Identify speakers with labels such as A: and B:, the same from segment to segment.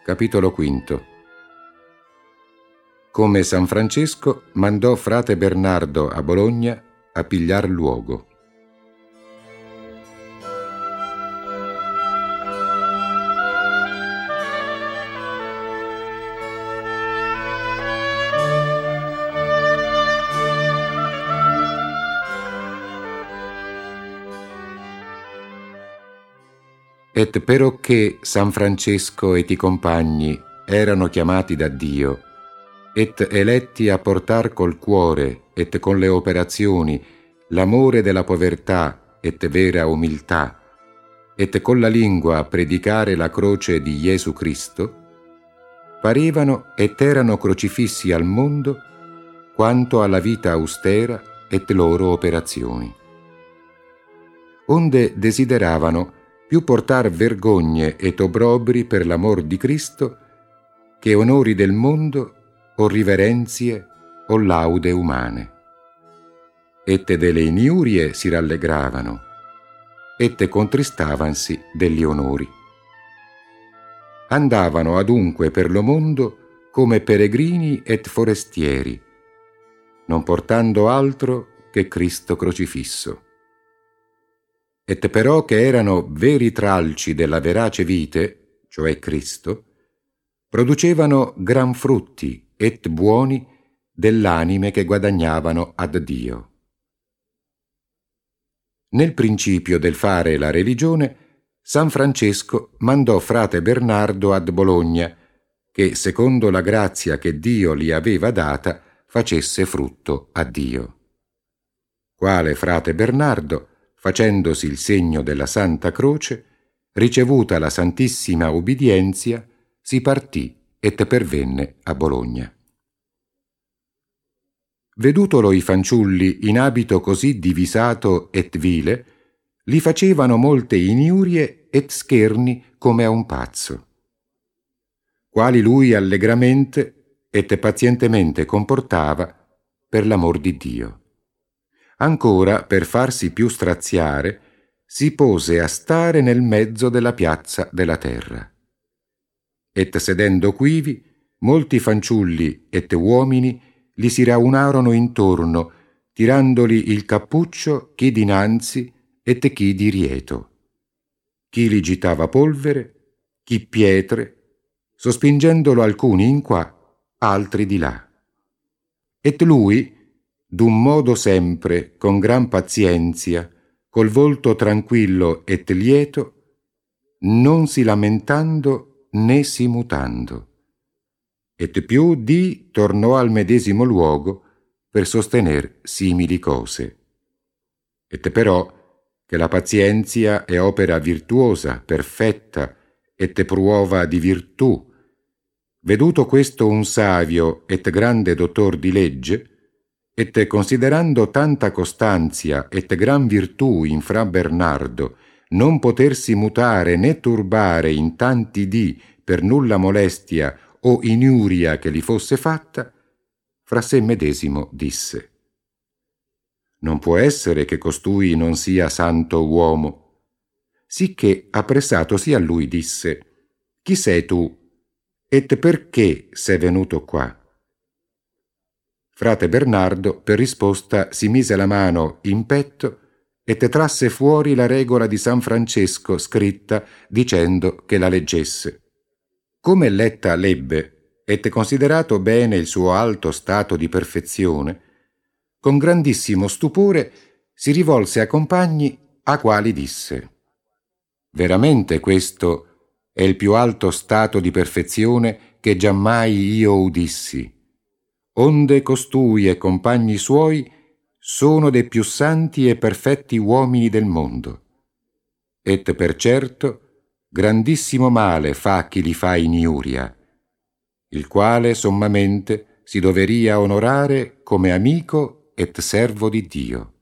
A: Capitolo V. Come San Francesco mandò frate Bernardo a Bologna a pigliar luogo. Et perocché San Francesco et i compagni erano chiamati da Dio, et eletti a portar col cuore et con le operazioni l'amore della povertà et vera umiltà, et con la lingua a predicare la croce di Gesù Cristo, parevano et erano crocifissi al mondo quanto alla vita austera et loro operazioni. Onde desideravano più portar vergogne et obrobri per l'amor di Cristo che onori del mondo o riverenzie o laude umane. Et delle iniurie si rallegravano, et contristavansi degli onori. Andavano adunque per lo mondo come peregrini et forestieri, non portando altro che Cristo crocifisso. Et però che erano veri tralci della verace vite, cioè Cristo, producevano gran frutti et buoni dell'anime che guadagnavano ad Dio. Nel principio del fare la religione, San Francesco mandò frate Bernardo ad Bologna, che secondo la grazia che Dio gli aveva data facesse frutto a Dio. Quale frate Bernardo, facendosi il segno della Santa Croce, ricevuta la Santissima ubbidienzia, si partì et pervenne a Bologna. Vedutolo i fanciulli in abito così divisato et vile, li facevano molte iniurie et scherni come a un pazzo, quali lui allegramente et pazientemente comportava per l'amor di Dio. Ancora, per farsi più straziare, si pose a stare nel mezzo della piazza della terra. Et sedendo quivi, molti fanciulli et uomini gli si raunarono intorno, tirandoli il cappuccio chi dinanzi et chi di rieto. Chi li gitava polvere, chi pietre, sospingendolo alcuni in qua, altri di là. Et lui, d'un modo sempre, con gran pazienzia, col volto tranquillo et lieto, non si lamentando né si mutando. Et più di tornò al medesimo luogo per sostener simili cose. Et però che la pazienzia è opera virtuosa, perfetta, et pruova di virtù. Veduto questo un savio et grande dottor di legge, et considerando tanta costanzia et gran virtù in fra Bernardo, non potersi mutare né turbare in tanti dì per nulla molestia o iniuria che li fosse fatta, fra sé medesimo disse: non può essere che costui non sia santo uomo. Sicché appressatosi a lui disse: chi sei tu, et perché sei venuto qua? Frate Bernardo per risposta si mise la mano in petto et trasse fuori la regola di San Francesco scritta, dicendo che la leggesse. Come letta l'ebbe et considerato bene il suo alto stato di perfezione, con grandissimo stupore si rivolse a compagni a quali disse: veramente questo è il più alto stato di perfezione che giammai io udissi, onde costui e compagni suoi sono dei più santi e perfetti uomini del mondo. Et per certo grandissimo male fa chi li fa iniuria, il quale sommamente si doveria onorare come amico et servo di Dio.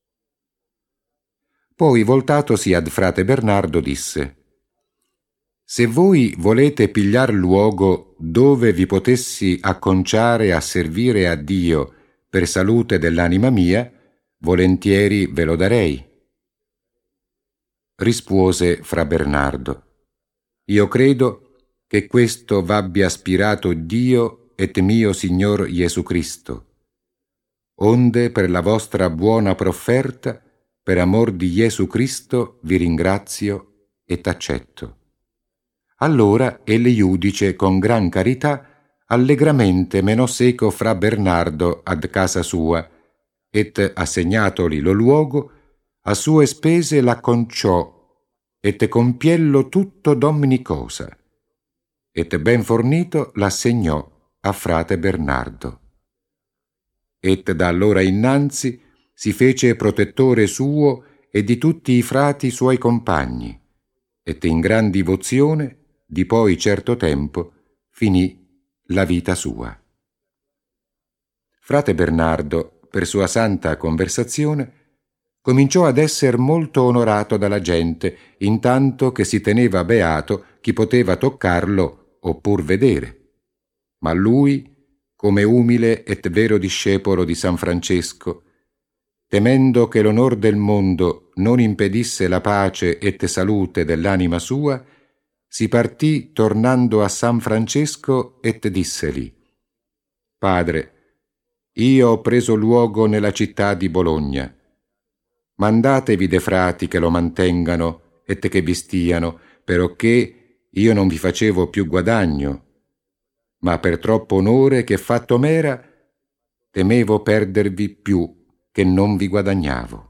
A: Poi voltatosi ad frate Bernardo disse: se voi volete pigliar luogo dove vi potessi acconciare a servire a Dio per salute dell'anima mia, volentieri ve lo darei. Rispose fra Bernardo: io credo che questo v'abbia aspirato Dio et mio Signor Gesù Cristo, onde per la vostra buona profferta, per amor di Gesù Cristo, vi ringrazio e t'accetto. Allora elle iudice con gran carità allegramente menò seco fra Bernardo ad casa sua, et assegnatoli lo luogo, a sue spese la conciò, et compiello tutto domni cosa, et ben fornito l'assegnò a frate Bernardo. Et da allora innanzi si fece protettore suo e di tutti i frati suoi compagni, et in gran divozione, di poi certo tempo, finì la vita sua. Frate Bernardo, per sua santa conversazione, cominciò ad esser molto onorato dalla gente, intanto che si teneva beato chi poteva toccarlo oppur vedere. Ma lui, come umile et vero discepolo di San Francesco, temendo che l'onor del mondo non impedisse la pace et salute dell'anima sua, si partì tornando a San Francesco et disseli: Padre, io ho preso luogo nella città di Bologna. Mandatevi de frati che lo mantengano et che vi stiano, perocché io non vi facevo più guadagno, ma per troppo onore che fatto m'era, temevo perdervi più che non vi guadagnavo.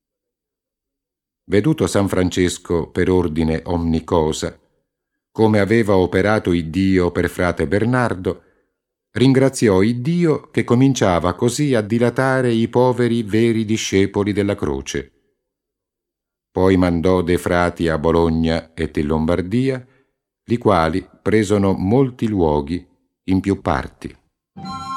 A: Veduto San Francesco per ordine omni cosa, come aveva operato Iddio per frate Bernardo, ringraziò Iddio che cominciava così a dilatare i poveri veri discepoli della croce. Poi mandò dei frati a Bologna et in Lombardia, li quali presono molti luoghi in più parti.